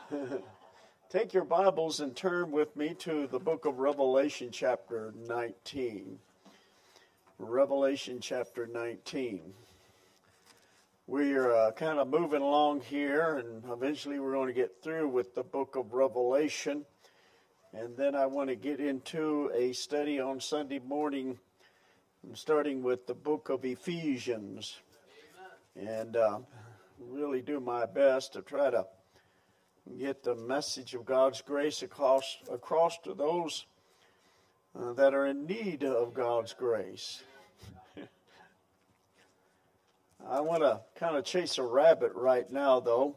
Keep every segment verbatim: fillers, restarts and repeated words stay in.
Take your Bibles and turn with me to the book of Revelation chapter nineteen. Revelation chapter nineteen. We're uh, kind of moving along here, and eventually we're going to get through with the book of Revelation. And then I want to get into a study on Sunday morning, starting with the book of Ephesians. Amen. And uh, really do my best to try to get the message of God's grace across, across to those uh, that are in need of God's grace. I want to kind of chase a rabbit right now, though.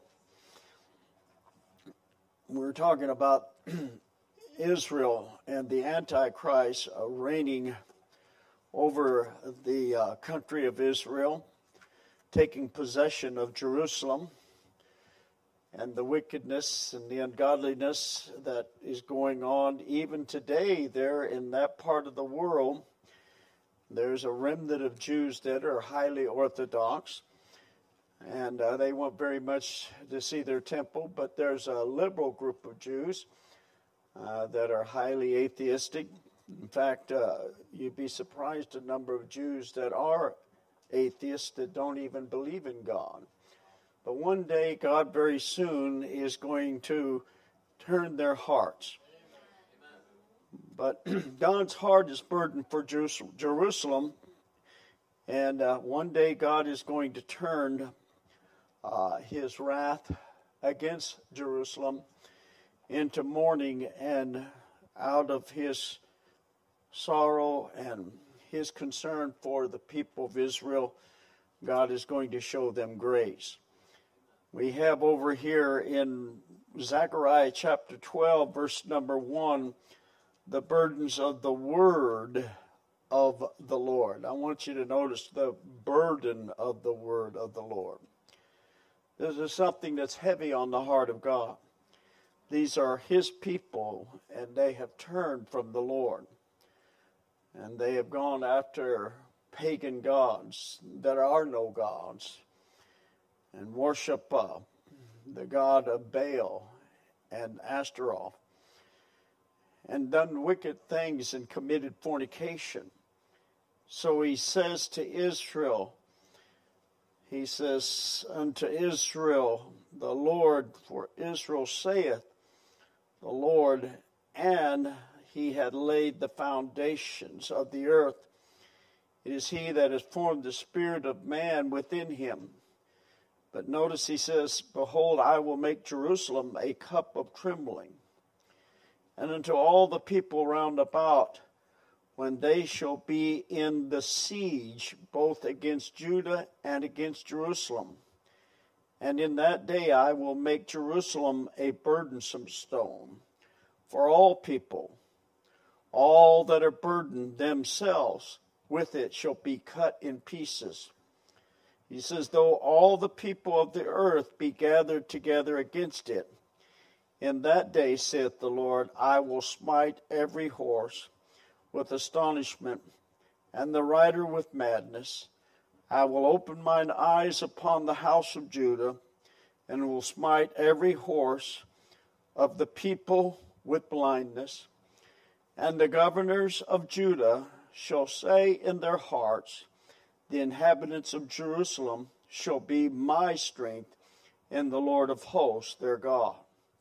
We're talking about Israel and the Antichrist uh, reigning over the uh, country of Israel, taking possession of Jerusalem, and the wickedness and the ungodliness that is going on even today there in that part of the world. There's a remnant of Jews that are highly Orthodox, and uh, they want very much to see their temple, but there's a liberal group of Jews uh, that are highly atheistic. In fact, uh, you'd be surprised at the number of Jews that are atheists that don't even believe in God. But one day, God very soon is going to turn their hearts. But God's heart is burdened for Jerusalem, and uh, one day God is going to turn uh, his wrath against Jerusalem into mourning, and out of his sorrow and his concern for the people of Israel, God is going to show them grace. We have over here in Zechariah chapter twelve, verse number one, the burdens of the word of the Lord. I want you to notice the burden of the word of the Lord. This is something that's heavy on the heart of God. These are his people, and they have turned from the Lord. And they have gone after pagan gods that are no gods, and worship uh, the god of Baal and Ashtaroth, and done wicked things and committed fornication. So he says to Israel, he says unto Israel, the Lord, for Israel saith, the Lord, and he had laid the foundations of the earth. It is he that has formed the spirit of man within him. But notice he says, behold, I will make Jerusalem a cup of trembling. And unto all the people round about, when they shall be in the siege, both against Judah and against Jerusalem. And in that day I will make Jerusalem a burdensome stone for all people. All that are burdened themselves with it shall be cut in pieces. He says, though all the people of the earth be gathered together against it, in that day, saith the Lord, I will smite every horse with astonishment, and the rider with madness. I will open mine eyes upon the house of Judah, and will smite every horse of the people with blindness. And the governors of Judah shall say in their hearts, the inhabitants of Jerusalem shall be my strength in the Lord of hosts, their God.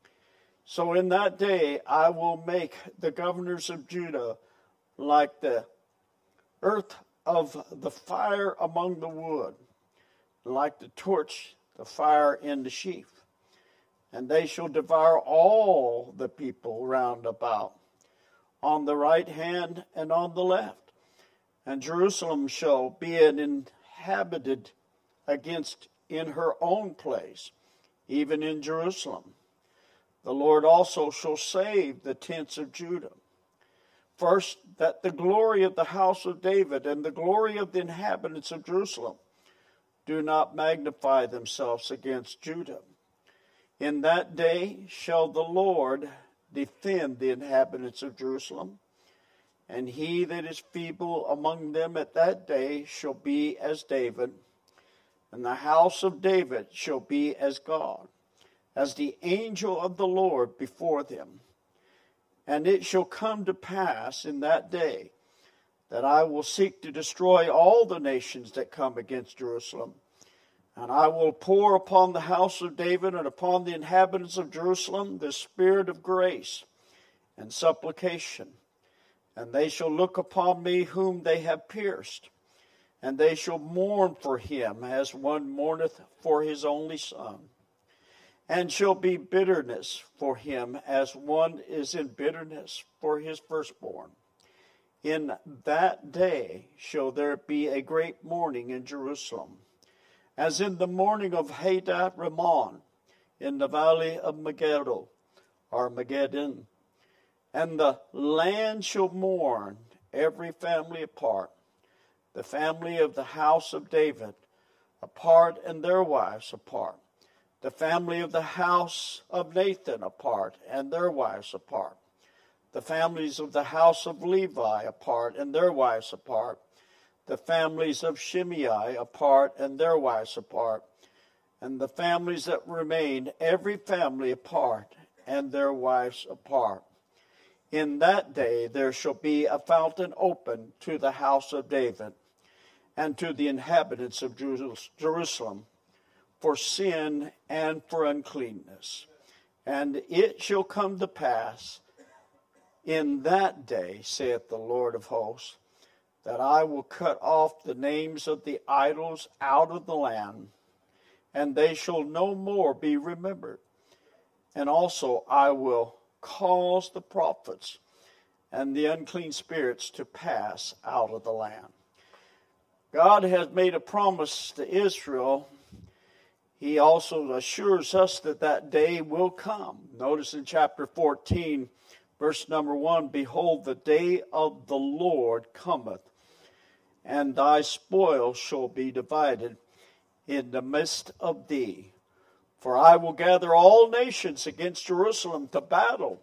So in that day I will make the governors of Judah like the earth of the fire among the wood, like the torch, the fire in the sheaf. And they shall devour all the people round about, on the right hand and on the left. And Jerusalem shall be an inhabited against in her own place, even in Jerusalem. The Lord also shall save the tents of Judah. First, that the glory of the house of David and the glory of the inhabitants of Jerusalem do not magnify themselves against Judah. In that day shall the Lord defend the inhabitants of Jerusalem, and he that is feeble among them at that day shall be as David, and the house of David shall be as God. as the angel of the Lord before them. And it shall come to pass in that day that I will seek to destroy all the nations that come against Jerusalem. And I will pour upon the house of David and upon the inhabitants of Jerusalem the spirit of grace and supplication. And they shall look upon me whom they have pierced, and they shall mourn for him as one mourneth for his only son, and shall be bitterness for him as one is in bitterness for his firstborn. In that day shall there be a great mourning in Jerusalem, as in the morning of Hadad Rimmon in the valley of Megiddo, or Megiddon. And the land shall mourn, every family apart, the family of the house of David apart, and their wives apart, the family of the house of Nathan apart, and their wives apart, the families of the house of Levi apart, and their wives apart, the families of Shimei apart, and their wives apart, and the families that remain, every family apart, and their wives apart. In that day there shall be a fountain open to the house of David, and to the inhabitants of Jerusalem, for sin and for uncleanness. And it shall come to pass in that day, saith the Lord of hosts, that I will cut off the names of the idols out of the land, and they shall no more be remembered. And also I will cause the prophets and the unclean spirits to pass out of the land. God has made a promise to Israel. He also assures us that that day will come. Notice in chapter fourteen, verse number one, behold, the day of the Lord cometh, and thy spoil shall be divided in the midst of thee. For I will gather all nations against Jerusalem to battle,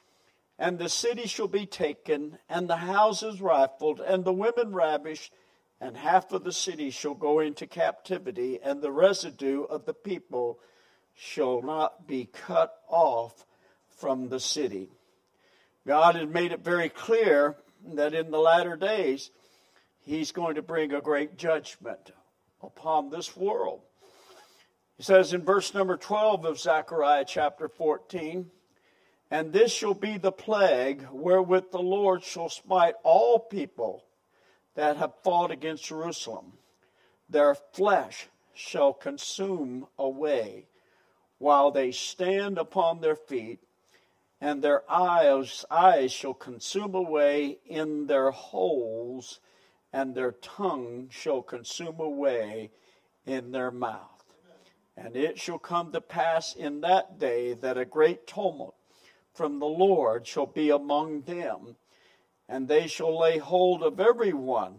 and the city shall be taken, and the houses rifled, and the women ravished, and half of the city shall go into captivity, and the residue of the people shall not be cut off from the city. God has made it very clear that in the latter days, He's going to bring a great judgment upon this world. He says in verse number twelve of Zechariah chapter fourteen, and this shall be the plague wherewith the Lord shall smite all people that have fought against Jerusalem. Their flesh shall consume away while they stand upon their feet, and their eyes, eyes shall consume away in their holes, and their tongue shall consume away in their mouth. And it shall come to pass in that day that a great tumult from the Lord shall be among them, and they shall lay hold of every one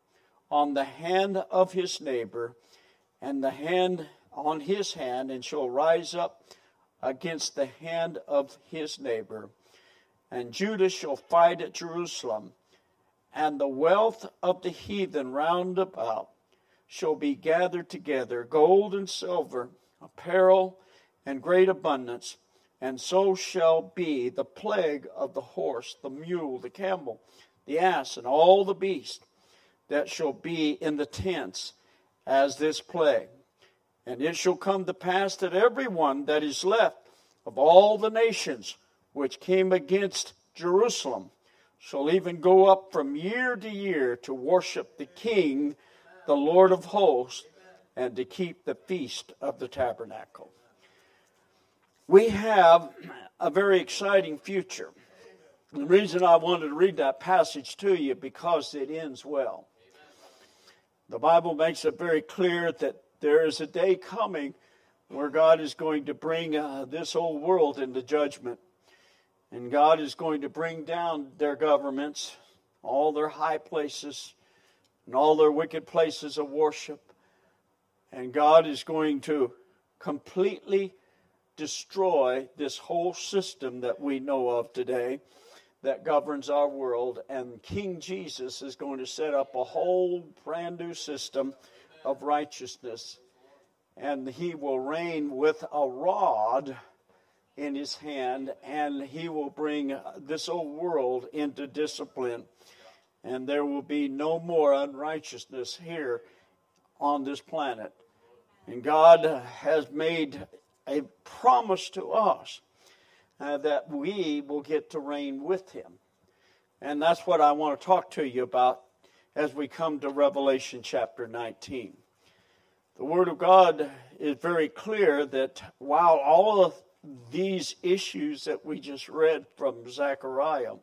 on the hand of his neighbor, and the hand on his hand, and shall rise up against the hand of his neighbor. And Judah shall fight at Jerusalem, and the wealth of the heathen round about shall be gathered together, gold and silver, apparel, and great abundance. And so shall be the plague of the horse, the mule, the camel, the ass, and all the beasts that shall be in the tents as this plague. And it shall come to pass that every one that is left of all the nations which came against Jerusalem shall even go up from year to year to worship the King, the Lord of hosts, and to keep the feast of the tabernacle. We have a very exciting future. The reason I wanted to read that passage to you, because it ends well. The Bible makes it very clear that there is a day coming where God is going to bring uh, this old world into judgment. And God is going to bring down their governments, all their high places, and all their wicked places of worship. And God is going to completely destroy this whole system that we know of today that governs our world. And King Jesus is going to set up a whole brand new system of righteousness. and he will reign with a rod in his hand, and he will bring this old world into discipline, and there will be no more unrighteousness here on this planet. And God has made a promise to us uh, that we will get to reign with him. And that's what I want to talk to you about as we come to Revelation chapter nineteen. The Word of God is very clear that while all of these issues that we just read from Zechariah,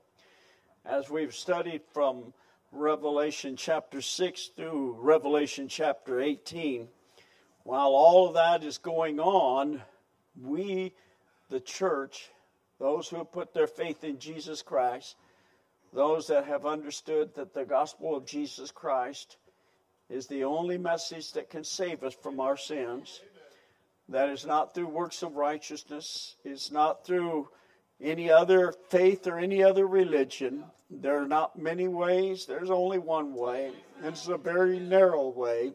as we've studied from Revelation chapter six through Revelation chapter eighteen, while all of that is going on, we, the church, those who have put their faith in Jesus Christ, those that have understood that the gospel of Jesus Christ is the only message that can save us from our sins, that is not through works of righteousness, it's not through any other faith or any other religion. There are not many ways, there's only one way, and it's a very narrow way,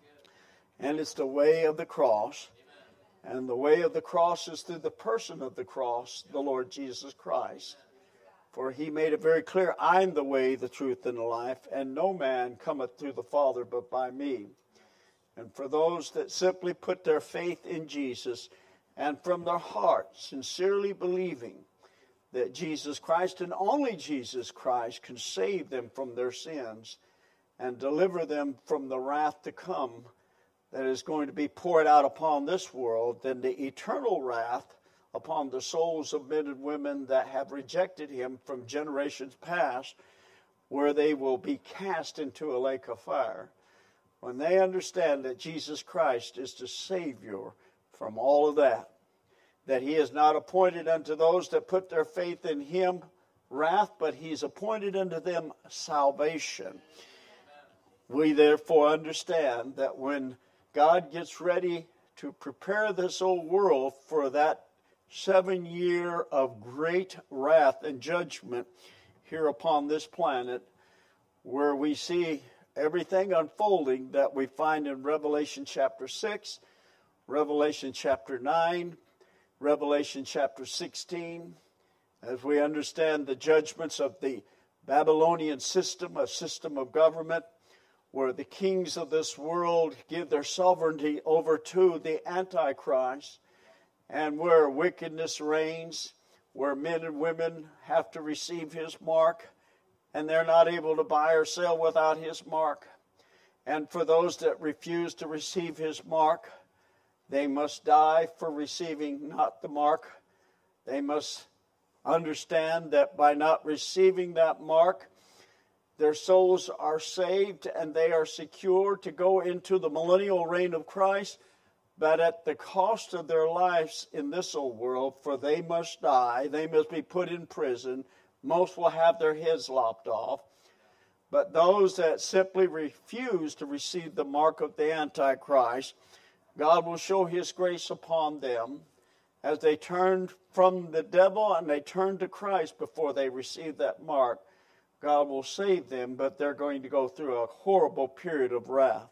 and it's the way of the cross. And the way of the cross is through the person of the cross, the Lord Jesus Christ. For he made it very clear, I am the way, the truth, and the life, and no man cometh to the Father but by me. And for those that simply put their faith in Jesus, and from their heart sincerely believing that Jesus Christ and only Jesus Christ can save them from their sins and deliver them from the wrath to come that is going to be poured out upon this world, then the eternal wrath upon the souls of men and women that have rejected him from generations past, where they will be cast into a lake of fire. When they understand that Jesus Christ is the Savior from all of that, that he is not appointed unto those that put their faith in him wrath, but he's appointed unto them salvation. We therefore understand that when God gets ready to prepare this old world for that seven year of great wrath and judgment here upon this planet, where we see everything unfolding that we find in Revelation chapter six, Revelation chapter nine, Revelation chapter sixteen, as we understand the judgments of the Babylonian system, a system of government, where the kings of this world give their sovereignty over to the Antichrist, and where wickedness reigns, where men and women have to receive his mark, and they're not able to buy or sell without his mark. And for those that refuse to receive his mark, they must die for receiving not the mark. They must understand that by not receiving that mark, their souls are saved and they are secure to go into the millennial reign of Christ, but at the cost of their lives in this old world, for they must die, they must be put in prison. Most will have their heads lopped off. But those that simply refuse to receive the mark of the Antichrist, God will show his grace upon them as they turn from the devil and they turn to Christ before they receive that mark. God will save them, but they're going to go through a horrible period of wrath.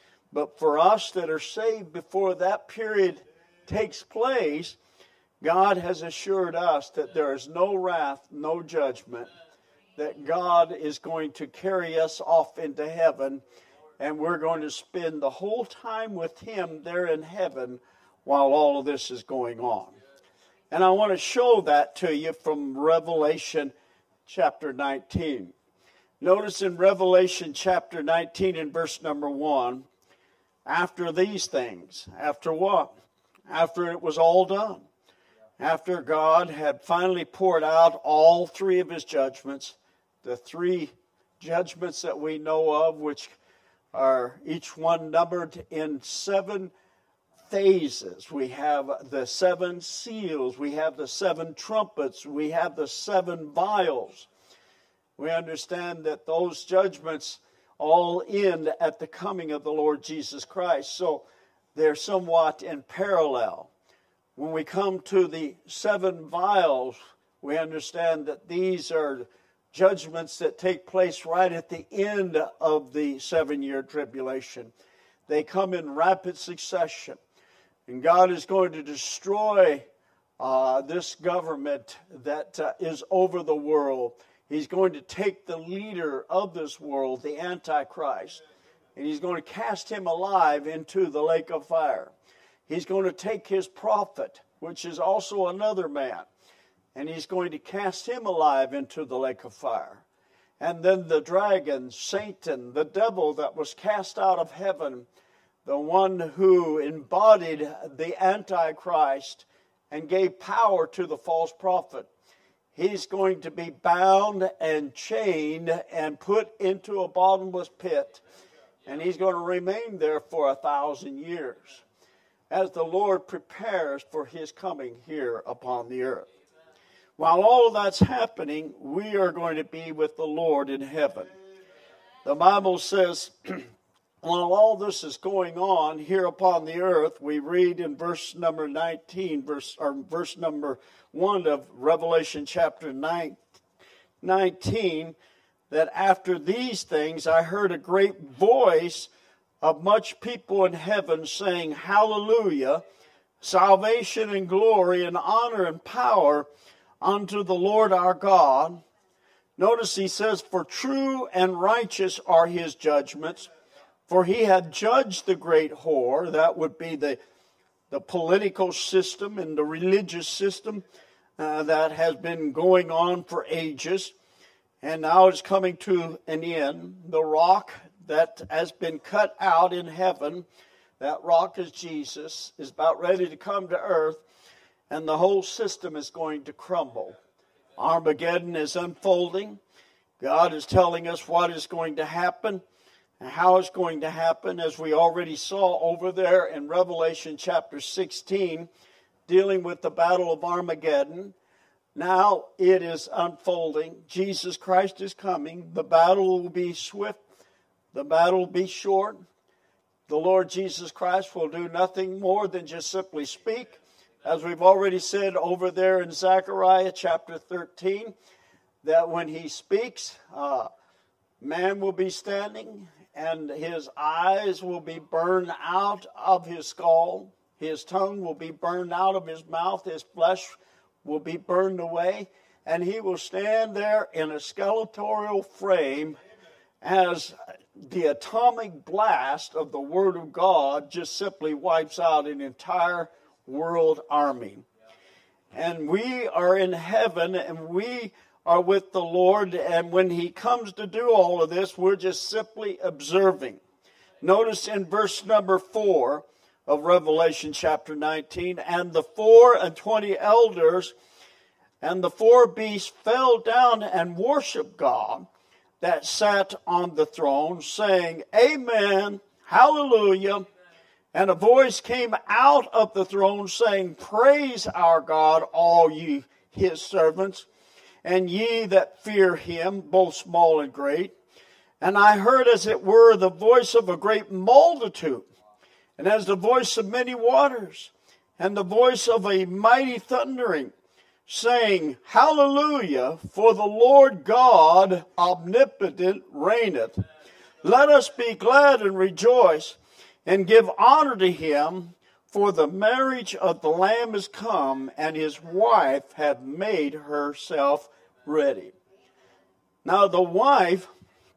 But for us that are saved before that period takes place, God has assured us that there is no wrath, no judgment, that God is going to carry us off into heaven, and we're going to spend the whole time with him there in heaven while all of this is going on. And I want to show that to you from Revelation chapter nineteen. Notice in Revelation chapter nineteen in verse number one, after these things, after what? After it was all done. After God had finally poured out all three of his judgments, the three judgments that we know of, which are each one numbered in seven phases. We have the seven seals, we have the seven trumpets, we have the seven vials. We understand that those judgments all end at the coming of the Lord Jesus Christ. So they're somewhat in parallel. When we come to the seven vials, we understand that these are judgments that take place right at the end of the seven-year tribulation. They come in rapid succession. And God is going to destroy uh, this government that uh, is over the world. He's going to take the leader of this world, the Antichrist, and he's going to cast him alive into the lake of fire. He's going to take his prophet, which is also another man, and he's going to cast him alive into the lake of fire. And then the dragon, Satan, the devil that was cast out of heaven, the one who embodied the Antichrist and gave power to the false prophet, he's going to be bound and chained and put into a bottomless pit. And he's going to remain there for a thousand years as the Lord prepares for his coming here upon the earth. While all of that's happening, we are going to be with the Lord in heaven. The Bible says, while all this is going on here upon the earth, we read in verse number nineteen, verse or verse number one of Revelation chapter nine, nineteen, that after these things I heard a great voice of much people in heaven saying, Hallelujah, salvation and glory and honor and power unto the Lord our God. Notice he says, for true and righteous are his judgments, for he hath judged the great whore. That would be the, the political system and the religious system uh, that has been going on for ages. And now it's coming to an end. The rock that has been cut out in heaven, that rock is Jesus, is about ready to come to earth, and the whole system is going to crumble. Armageddon is unfolding. God is telling us what is going to happen and how it's going to happen, as we already saw over there in Revelation chapter sixteen, dealing with the battle of Armageddon. Now it is unfolding. Jesus Christ is coming. The battle will be swift. The battle will be short. The Lord Jesus Christ will do nothing more than just simply speak. As we've already said over there in Zechariah chapter thirteen, that when he speaks, uh, man will be standing and his eyes will be burned out of his skull. His tongue will be burned out of his mouth. His flesh will be burned away. And he will stand there in a skeletal frame as the atomic blast of the Word of God just simply wipes out an entire world army. And we are in heaven and we are with the Lord, and when he comes to do all of this, we're just simply observing. Notice in verse number four of Revelation chapter nineteen, and the four and twenty elders and the four beasts fell down and worshiped God that sat on the throne, saying, Amen, hallelujah. And a voice came out of the throne saying, Praise our God, all ye his servants, and ye that fear him, both small and great. And I heard as it were the voice of a great multitude, and as the voice of many waters, and the voice of a mighty thundering, saying, Hallelujah, for the Lord God omnipotent reigneth. Let us be glad and rejoice, and give honor to him, for the marriage of the Lamb is come, and his wife hath made herself ready. Now the wife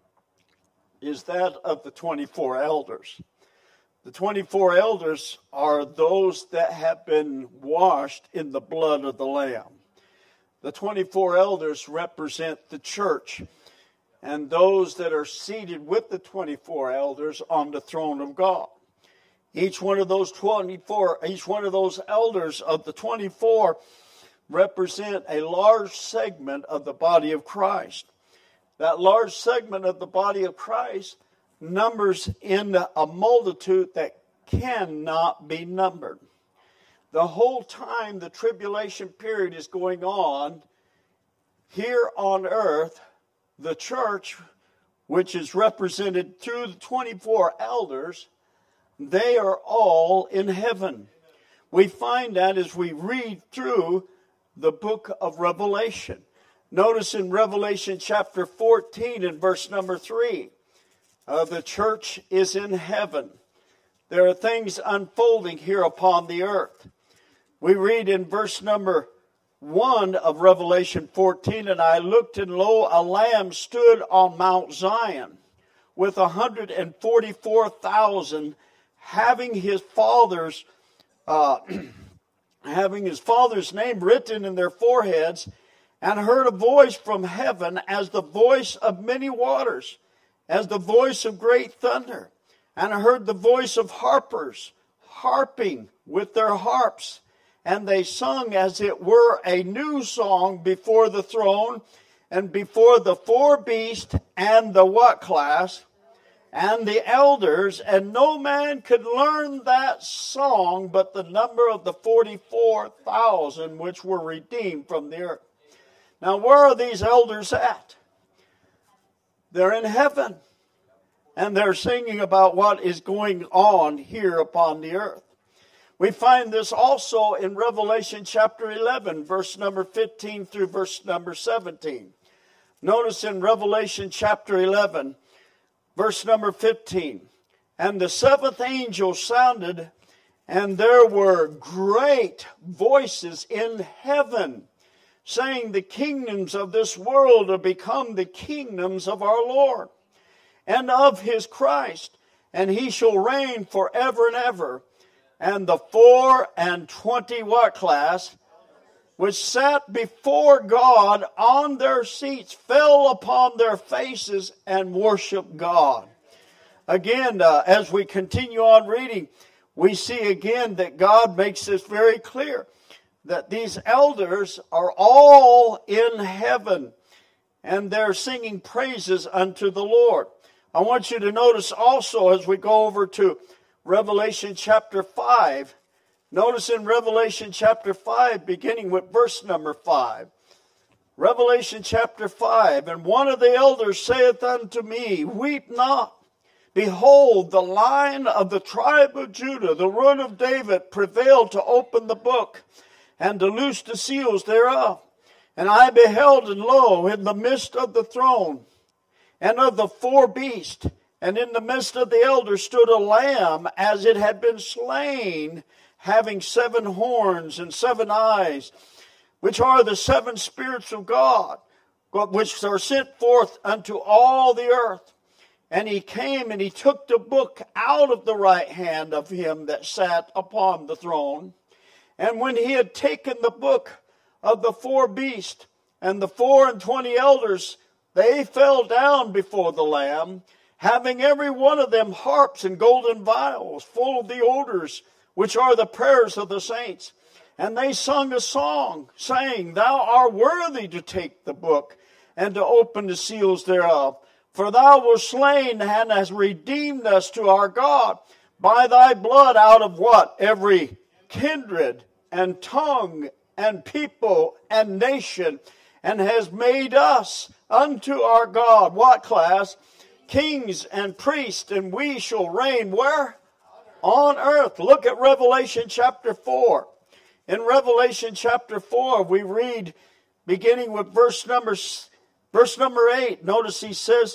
is that of the twenty-four elders. The twenty-four elders are those that have been washed in the blood of the Lamb. The twenty-four elders represent the church and those that are seated with the twenty-four elders on the throne of God. Each one of those twenty-four, each one of those elders of the twenty-four represent a large segment of the body of Christ. That large segment of the body of Christ numbers in a multitude that cannot be numbered. The whole time the tribulation period is going on, here on earth, the church, which is represented through the twenty-four elders, they are all in heaven. We find that as we read through the book of Revelation. Notice in Revelation chapter fourteen and verse number three, uh, the church is in heaven. There are things unfolding here upon the earth. We read in verse number one of Revelation fourteen, and I looked, and lo, a lamb stood on Mount Zion with one hundred forty-four thousand, having his father's uh, having his father's name written in their foreheads, and heard a voice from heaven as the voice of many waters, as the voice of great thunder. And I heard the voice of harpers harping with their harps, and they sung as it were a new song before the throne, and before the four beasts and the what class, and the elders, and no man could learn that song but the number of the forty-four thousand which were redeemed from the earth. Now, where are these elders at? They're in heaven. And they're singing about what is going on here upon the earth. We find this also in Revelation chapter eleven, verse number fifteen through verse number seventeen. Notice in Revelation chapter eleven, verse number fifteen. And the seventh angel sounded, and there were great voices in heaven, saying, the kingdoms of this world are become the kingdoms of our Lord and of his Christ, and he shall reign forever and ever. And the four and twenty what class, which sat before God on their seats, fell upon their faces and worshiped God. Again, uh, as we continue on reading, we see again that God makes this very clear, that these elders are all in heaven, and they're singing praises unto the Lord. I want you to notice also as we go over to Revelation chapter five. Notice in Revelation chapter five, beginning with verse number five. Revelation chapter five, and one of the elders saith unto me, weep not. Behold, the Lion of the tribe of Judah, the Root of David, prevailed to open the book and to loose the seals thereof. And I beheld, and lo, in the midst of the throne, and of the four beasts, and in the midst of the elders stood a lamb as it had been slain, having seven horns and seven eyes, which are the seven spirits of God, which are sent forth unto all the earth. And he came and he took the book out of the right hand of him that sat upon the throne. And when he had taken the book of the four beasts and the four and twenty elders, they fell down before the Lamb, having every one of them harps and golden vials, full of the odors, which are the prayers of the saints. And they sung a song, saying, thou art worthy to take the book, and to open the seals thereof. For thou wast slain, and hast redeemed us to our God, by thy blood out of what? Every kindred, and tongue, and people, and nation, and has made us unto our God, what class? Kings and priests, and we shall reign where? On earth. Look at Revelation chapter four. In Revelation chapter four, we read, beginning with verse number, verse number eight. Notice he says,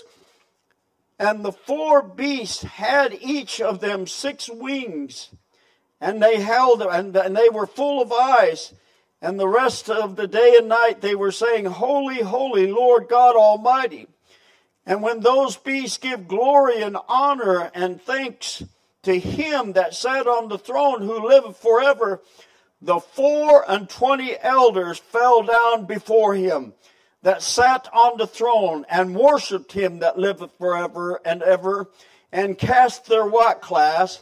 and the four beasts had each of them six wings, and they held, and, and they were full of eyes. And the rest of the day and night they were saying, holy, holy, Lord God Almighty. And when those beasts give glory and honor and thanks to him that sat on the throne, who liveth forever, the four and twenty elders fell down before him that sat on the throne, and worshipped him that liveth forever and ever, and cast their what class?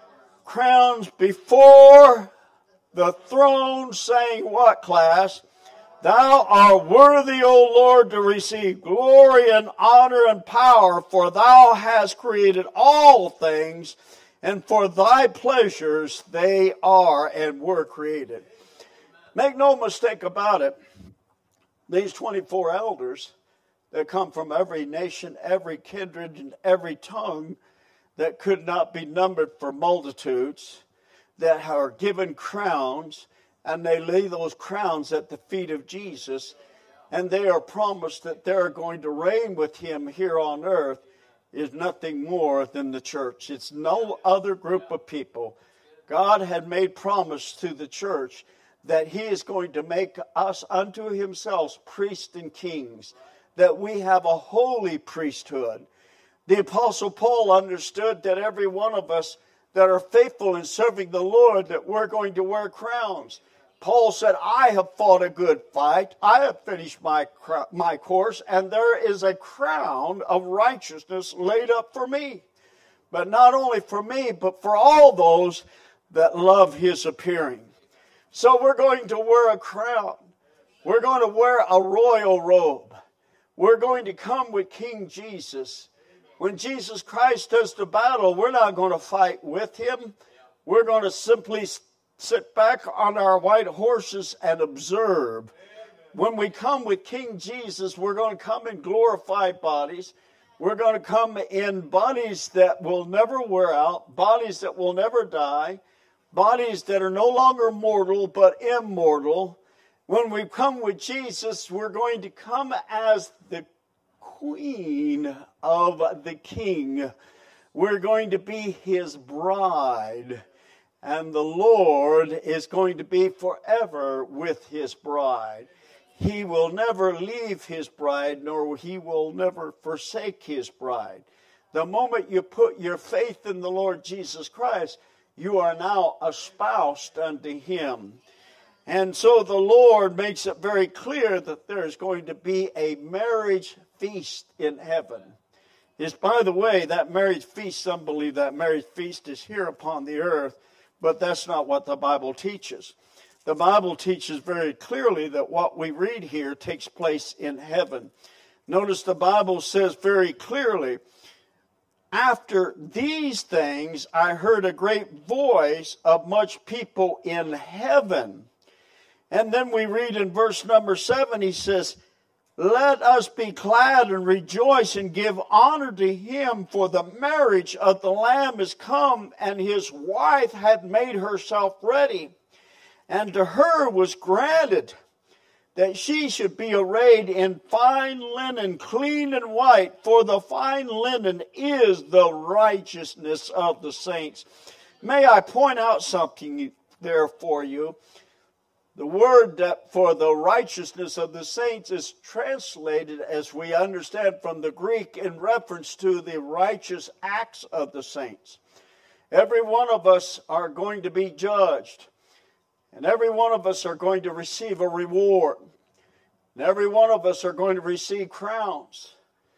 Crowns before the throne, saying what class? Thou art worthy, O Lord, to receive glory and honor and power, for thou hast created all things, and for thy pleasures they are and were created. Make no mistake about it, these twenty-four elders that come from every nation, every kindred, and every tongue that could not be numbered for multitudes, that are given crowns, and they lay those crowns at the feet of Jesus, and they are promised that they're going to reign with him here on earth, is nothing more than the church. It's no other group of people. God had made promise to the church that he is going to make us unto himself priests and kings, that we have a holy priesthood. The Apostle Paul understood that every one of us that are faithful in serving the Lord, that we're going to wear crowns. Paul said, I have fought a good fight. I have finished my, my course, and there is a crown of righteousness laid up for me. But not only for me, but for all those that love his appearing. So we're going to wear a crown. We're going to wear a royal robe. We're going to come with King Jesus. When Jesus Christ does the battle, we're not going to fight with him. We're going to simply sit back on our white horses and observe. When we come with King Jesus, we're going to come in glorified bodies. We're going to come in bodies that will never wear out, bodies that will never die, bodies that are no longer mortal but immortal. When we come with Jesus, we're going to come as the queen of the king. We're going to be his bride. And the Lord is going to be forever with his bride. He will never leave his bride, nor he will never forsake his bride. The moment you put your faith in the Lord Jesus Christ, you are now espoused unto him. And so the Lord makes it very clear that there is going to be a marriage feast in heaven. Is, by the way, that marriage feast, some believe that marriage feast is here upon the earth, but that's not what the Bible teaches. The Bible teaches very clearly that what we read here takes place in heaven. Notice the Bible says very clearly, after these things I heard a great voice of much people in heaven. And then we read in verse number seven, he says, let us be glad and rejoice and give honor to him, for the marriage of the Lamb is come, and his wife had made herself ready. And to her was granted that she should be arrayed in fine linen, clean and white, for the fine linen is the righteousness of the saints. May I point out something there for you? The word that for the righteousness of the saints is translated, as we understand from the Greek, in reference to the righteous acts of the saints. Every one of us are going to be judged, and every one of us are going to receive a reward, and every one of us are going to receive crowns.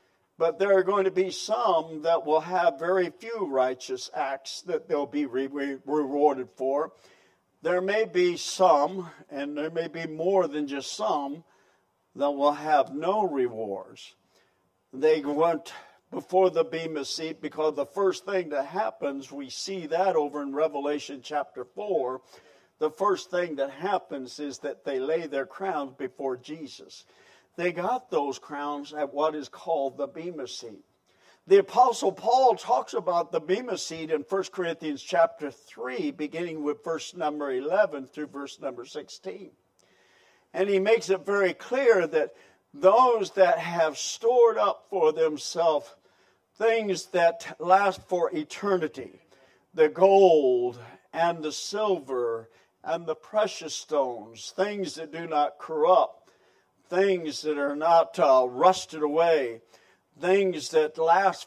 But there are going to be some that will have very few righteous acts that they'll be re- re- rewarded for. There may be some, and there may be more than just some, that will have no rewards. They went before the bema seat, because the first thing that happens, we see that over in Revelation chapter four, the first thing that happens is that they lay their crowns before Jesus. They got those crowns at what is called the bema seat. The Apostle Paul talks about the bema seat in First Corinthians chapter three, beginning with verse number eleven through verse number sixteen. And he makes it very clear that those that have stored up for themselves things that last for eternity, the gold and the silver and the precious stones, things that do not corrupt, things that are not uh, rusted away, things that last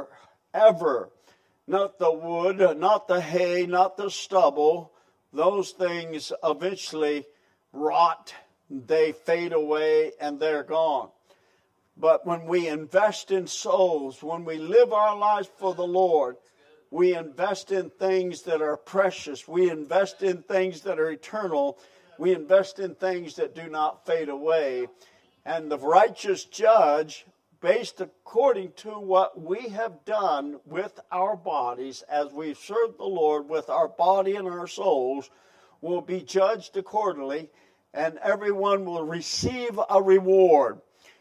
forever, not the wood, not the hay, not the stubble. Those things eventually rot, they fade away, and they're gone. But when we invest in souls, when we live our lives for the Lord, we invest in things that are precious. We invest in things that are eternal. We invest in things that do not fade away. And the righteous judge, based according to what we have done with our bodies as we serve the Lord with our body and our souls, will be judged accordingly, and everyone will receive a reward.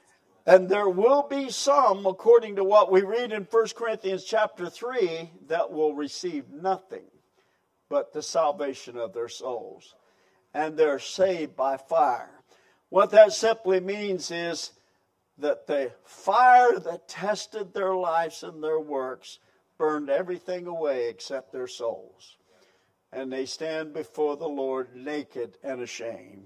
And there will be some, according to what we read in First Corinthians chapter three, that will receive nothing but the salvation of their souls. And they're saved by fire. What that simply means is that the fire that tested their lives and their works burned everything away except their souls. And they stand before the Lord naked and ashamed.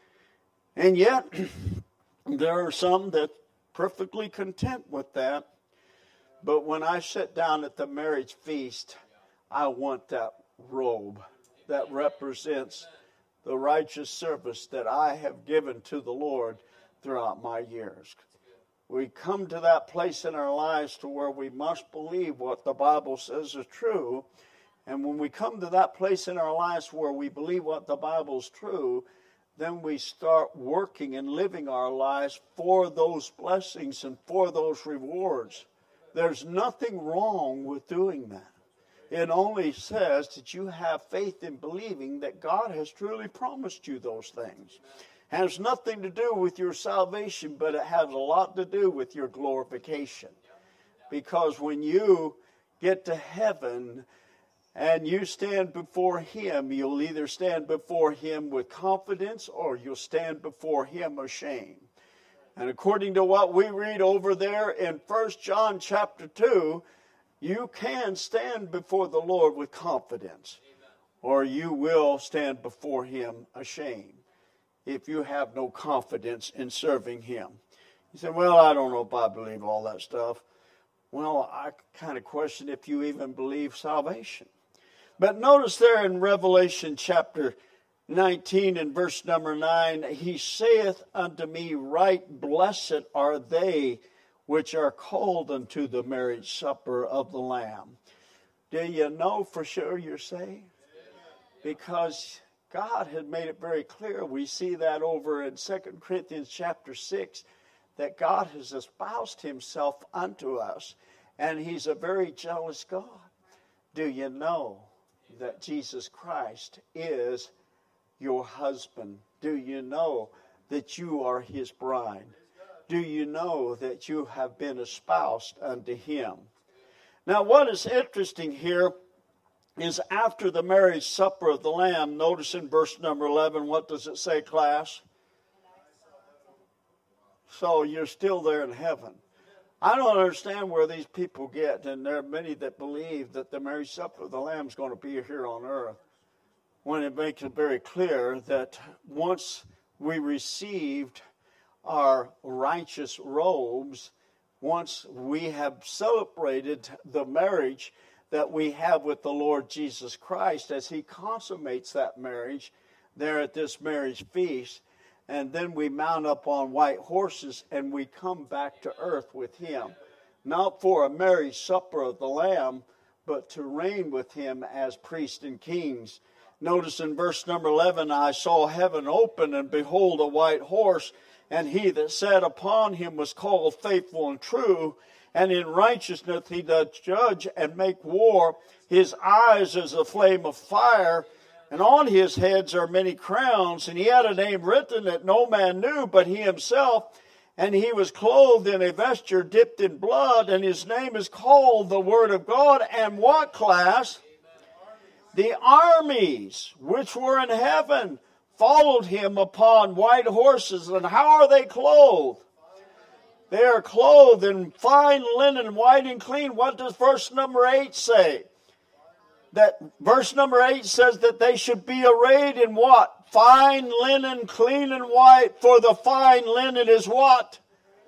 And yet, there are some that perfectly content with that. But when I sit down at the marriage feast, I want that robe that represents the righteous service that I have given to the Lord throughout my years. We come to that place in our lives to where we must believe what the Bible says is true. And when we come to that place in our lives where we believe what the Bible is true, then we start working and living our lives for those blessings and for those rewards. There's nothing wrong with doing that. It only says that you have faith in believing that God has truly promised you those things. It has nothing to do with your salvation, but it has a lot to do with your glorification. Because when you get to heaven and you stand before Him, you'll either stand before Him with confidence or you'll stand before Him ashamed. And according to what we read over there in First John chapter two, you can stand before the Lord with confidence, or you will stand before Him ashamed if you have no confidence in serving Him. You say, well, I don't know if I believe all that stuff. Well, I kind of question if you even believe salvation. But notice there in Revelation chapter nineteen and verse number nine, He saith unto me, right blessed are they which are called unto the marriage supper of the Lamb. Do you know for sure you're saved? Because God had made it very clear. We see that over in Second Corinthians chapter six, that God has espoused Himself unto us, and He's a very jealous God. Do you know that Jesus Christ is your husband? Do you know that you are His bride? Do you know that you have been espoused unto Him? Now, what is interesting here is after the marriage supper of the Lamb, notice in verse number eleven, what does it say, class? So you're still there in heaven. I don't understand where these people get, and there are many that believe that the marriage supper of the Lamb is going to be here on earth, when it makes it very clear that once we received our righteous robes, once we have celebrated the marriage that we have with the Lord Jesus Christ as He consummates that marriage there at this marriage feast, and then we mount up on white horses and we come back to earth with Him, not for a marriage supper of the Lamb, but to reign with Him as priests and kings. Notice in verse number eleven, I saw heaven open, and behold a white horse, and He that sat upon him was called Faithful and True, and in righteousness He doth judge and make war. His eyes is a flame of fire, and on His heads are many crowns, and He had a name written that no man knew but He Himself, and He was clothed in a vesture dipped in blood, and His name is called the Word of God. And what, class? The armies which were in heaven followed Him upon white horses. And how are they clothed? They are clothed in fine linen, white and clean. What does verse number eight say? That verse number eight says that they should be arrayed in what? Fine linen, clean and white. For the fine linen is what?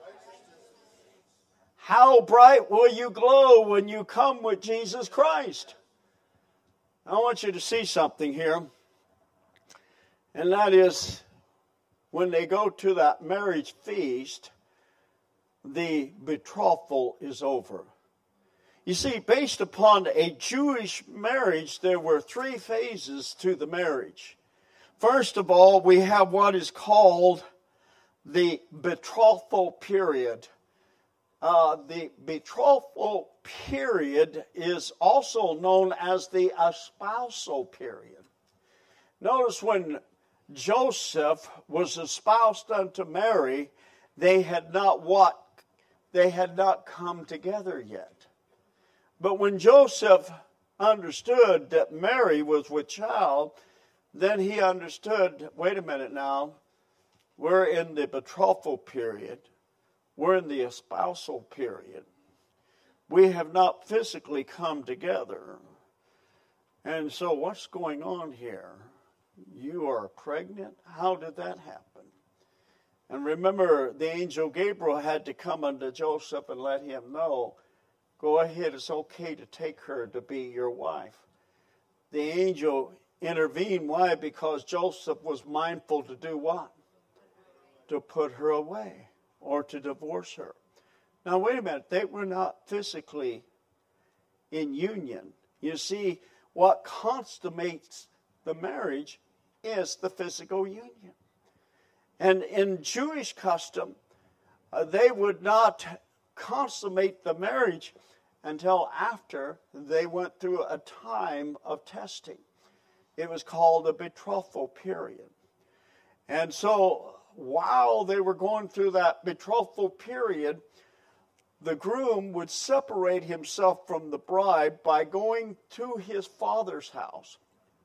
How bright will you glow when you come with Jesus Christ? I want you to see something here. And that is, when they go to that marriage feast, the betrothal is over. You see, based upon a Jewish marriage, there were three phases to the marriage. First of all, we have what is called the betrothal period. Uh, the betrothal period is also known as the espousal period. Notice when Joseph was espoused unto Mary, they had not what? They had not come together yet. But when Joseph understood that Mary was with child, then he understood, wait a minute now, we're in the betrothal period. We're in the espousal period. We have not physically come together. And so what's going on here? You are pregnant? How did that happen? And remember, the angel Gabriel had to come unto Joseph and let him know, go ahead, it's okay to take her to be your wife. The angel intervened. Why? Because Joseph was mindful to do what? To put her away or to divorce her. Now, wait a minute. They were not physically in union. You see, what consummates the marriage is the physical union. And in Jewish custom, uh, they would not consummate the marriage until after they went through a time of testing. It was called a betrothal period. And so while they were going through that betrothal period, the groom would separate himself from the bride by going to his father's house.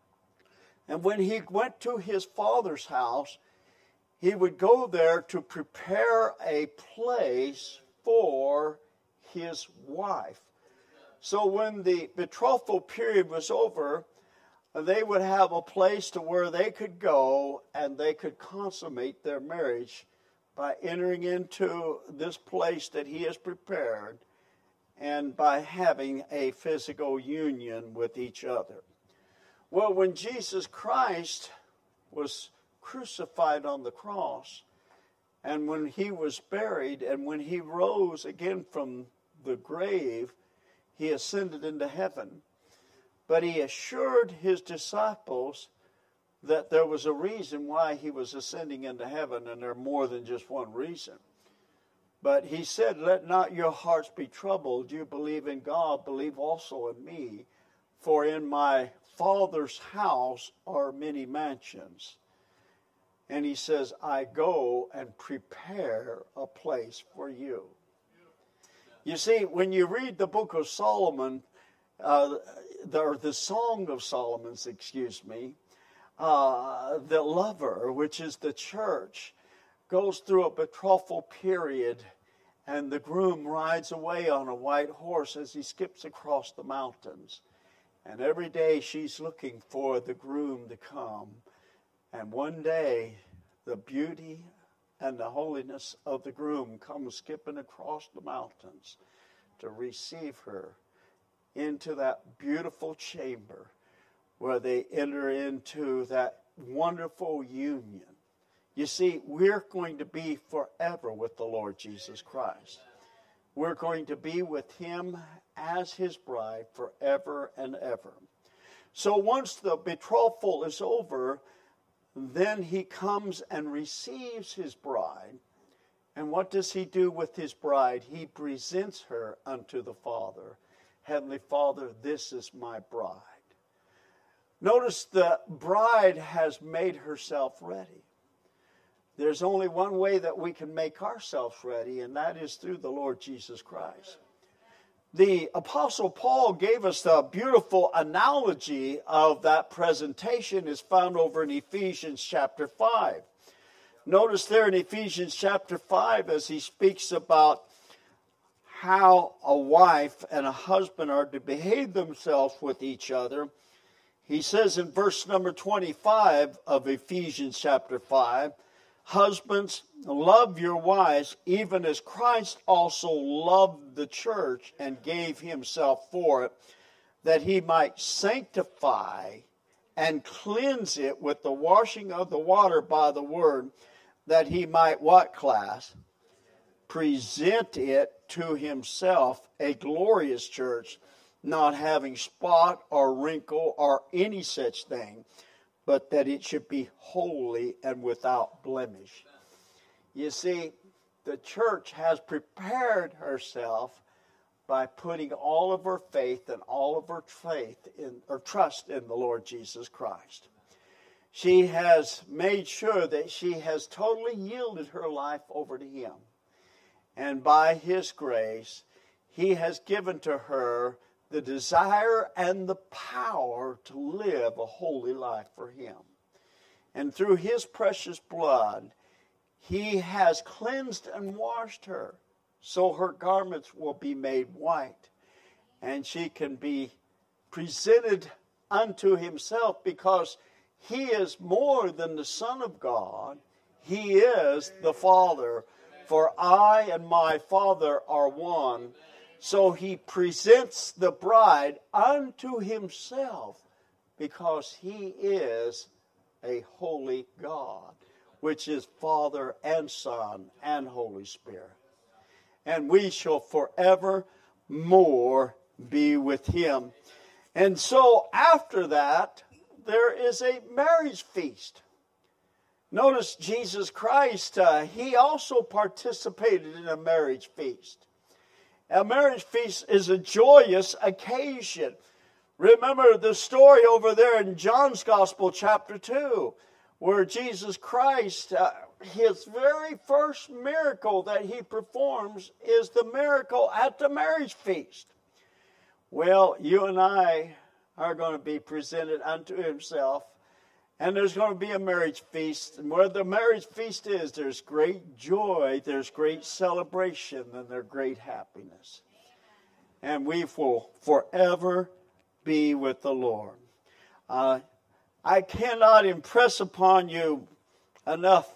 And when he went to his father's house, he would go there to prepare a place for his wife. So when the betrothal period was over, they would have a place to where they could go and they could consummate their marriage by entering into this place that he has prepared and by having a physical union with each other. Well, when Jesus Christ was crucified on the cross, and when he was buried, and when he rose again from the grave, he ascended into heaven. But he assured his disciples that there was a reason why he was ascending into heaven, and there are more than just one reason. But he said, let not your hearts be troubled. You believe in God, believe also in me. For in my Father's house are many mansions. And he says, I go and prepare a place for you. You see, when you read the book of Solomon, uh, the, or the Song of Solomon's, excuse me, uh, the lover, which is the church, goes through a betrothal period, and the groom rides away on a white horse as he skips across the mountains. And every day she's looking for the groom to come. And one day, the beauty and the holiness of the groom comes skipping across the mountains to receive her into that beautiful chamber where they enter into that wonderful union. You see, we're going to be forever with the Lord Jesus Christ. We're going to be with him as his bride forever and ever. So once the betrothal is over, then he comes and receives his bride. And what does he do with his bride? He presents her unto the Father. Heavenly Father, this is my bride. Notice the bride has made herself ready. There's only one way that we can make ourselves ready, and that is through the Lord Jesus Christ. The Apostle Paul gave us the beautiful analogy of that presentation is found over in Ephesians chapter five. Notice there in Ephesians chapter five as he speaks about how a wife and a husband are to behave themselves with each other. He says in verse number twenty-five of Ephesians chapter five, husbands, love your wives, even as Christ also loved the church and gave himself for it, that he might sanctify and cleanse it with the washing of the water by the word, that he might, what class? Present it to himself a glorious church, not having spot or wrinkle or any such thing, but that it should be holy and without blemish. You see, the church has prepared herself by putting all of her faith and all of her faith in, or trust in the Lord Jesus Christ. She has made sure that she has totally yielded her life over to him. And by his grace, he has given to her the desire and the power to live a holy life for him. And through his precious blood, He has cleansed and washed her, so her garments will be made white, and she can be presented unto himself, because he is more than the Son of God. He is the Father. For I and my Father are one. So he presents the bride unto himself, because he is a holy God, which is Father and Son and Holy Spirit. And we shall forever more be with him. And so after that, there is a marriage feast. Notice Jesus Christ, uh, he also participated in a marriage feast. A marriage feast is a joyous occasion. Remember the story over there in John's Gospel, chapter two, where Jesus Christ, uh, his very first miracle that he performs is the miracle at the marriage feast. Well, you and I are going to be presented unto himself, and there's going to be a marriage feast. And where the marriage feast is, there's great joy, there's great celebration, and there's great happiness. And we will forever be with the Lord. Uh, I cannot impress upon you enough,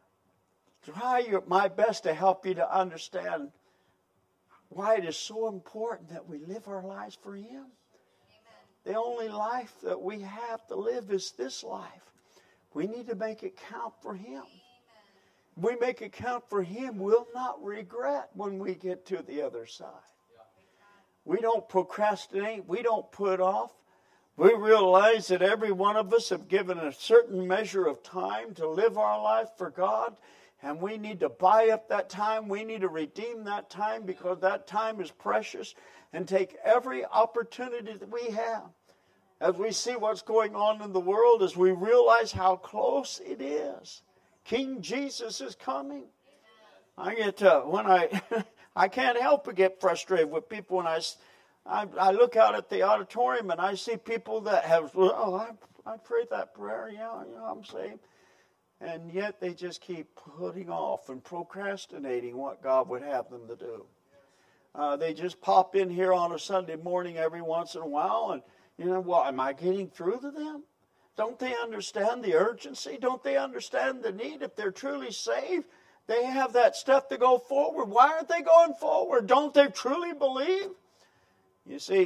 try your, my best to help you to understand why it is so important that we live our lives for him. Amen. The only life that we have to live is this life. We need to make it count for him. Amen. If we make it count for him, we'll not regret when we get to the other side. Yeah. We don't procrastinate. We don't put off. We realize that every one of us have given a certain measure of time to live our life for God. And we need to buy up that time. We need to redeem that time, because that time is precious. And take every opportunity that we have. As we see what's going on in the world, as we realize how close it is. King Jesus is coming. I get to, when I, I can't help but get frustrated with people when I, I, I look out at the auditorium and I see people that have, oh, I, I prayed that prayer, yeah, you know, I'm saved. And yet they just keep putting off and procrastinating what God would have them to do. Uh, they just pop in here on a Sunday morning every once in a while, and, you know, well, am I getting through to them? Don't they understand the urgency? Don't they understand the need? If they're truly saved, they have that stuff to go forward. Why aren't they going forward? Don't they truly believe? You see,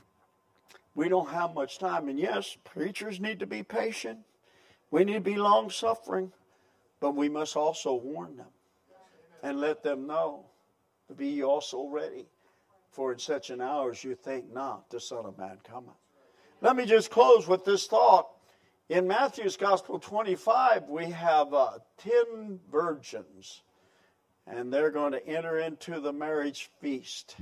we don't have much time. And yes, preachers need to be patient. We need to be long-suffering. But we must also warn them and let them know to be also ready. For in such an hour as you think not, the Son of Man cometh. Let me just close with this thought. In Matthew's Gospel twenty-five, we have uh, ten virgins. And they're going to enter into the marriage feast.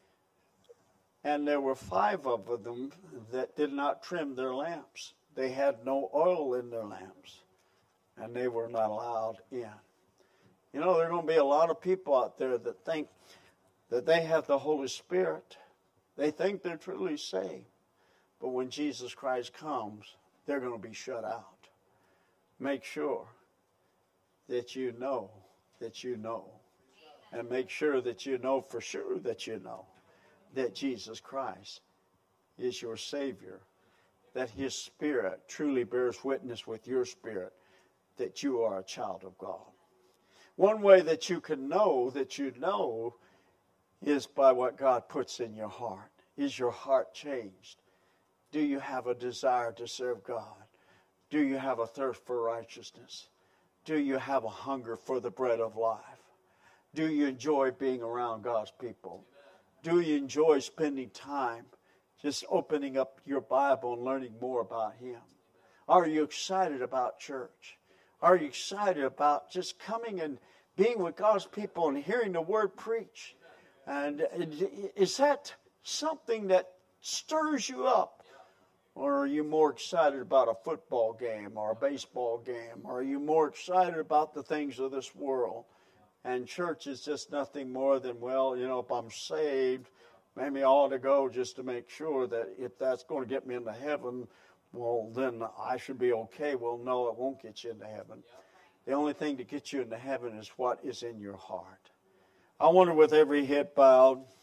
And there were five of them that did not trim their lamps. They had no oil in their lamps. And they were not allowed in. You know, there are going to be a lot of people out there that think that they have the Holy Spirit. They think they're truly saved. But when Jesus Christ comes, they're going to be shut out. Make sure that you know that you know. And make sure that you know for sure that you know that Jesus Christ is your Savior. That his Spirit truly bears witness with your spirit that you are a child of God. One way that you can know that you know is by what God puts in your heart. Is your heart changed? Do you have a desire to serve God? Do you have a thirst for righteousness? Do you have a hunger for the bread of life? Do you enjoy being around God's people? Do you enjoy spending time just opening up your Bible and learning more about him? Are you excited about church? Are you excited about just coming and being with God's people and hearing the word preached? And is that something that stirs you up? Or are you more excited about a football game or a baseball game? Or are you more excited about the things of this world? And church is just nothing more than, well, you know, if I'm saved, maybe I ought to go just to make sure that if that's going to get me into heaven, well, then I should be okay. Well, no, it won't get you into heaven. The only thing to get you into heaven is what is in your heart. I wonder, with every head bowed,